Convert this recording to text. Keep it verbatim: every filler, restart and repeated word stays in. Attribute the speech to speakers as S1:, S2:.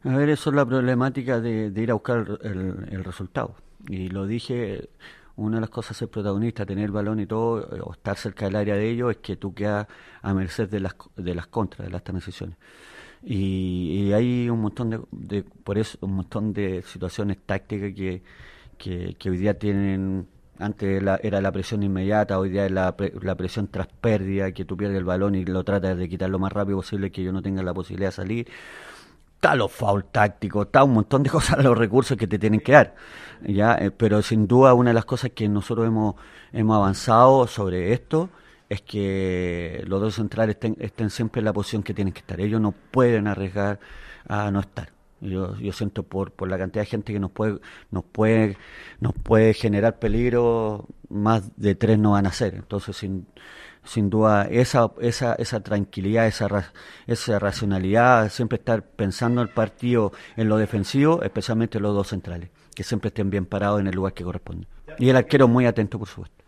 S1: A ver, eso es la problemática de, de ir a buscar el, el resultado. Y lo dije, una de las cosas de ser protagonista, tener el balón y todo, eh, o estar cerca del área de ellos, es que tú quedas a merced de las, de las contras, de las transiciones. Y, y hay un montón de, de- por eso, un montón de situaciones tácticas que, que, que hoy día tienen, antes la- era la presión inmediata, hoy día es la, pre- la presión tras pérdida, que tú pierdes el balón y lo tratas de quitar lo más rápido posible, que ellos no tengan la posibilidad de salir. Está los foul tácticos, está un montón de cosas, los recursos que te tienen que dar. ¿Ya? Eh, pero sin duda una de las cosas que nosotros hemos, hemos avanzado sobre esto es que los dos centrales estén, estén siempre en la posición que tienen que estar. Ellos no pueden arriesgar a no estar. Yo, yo siento por, por la cantidad de gente que nos puede, nos puede, nos puede generar peligro, más de tres no van a ser. Entonces, sin, sin duda, esa, esa, esa tranquilidad, esa, ra- esa racionalidad, siempre estar pensando el partido en lo defensivo, especialmente los dos centrales, que siempre estén bien parados en el lugar que corresponde. Y el arquero muy atento, por supuesto.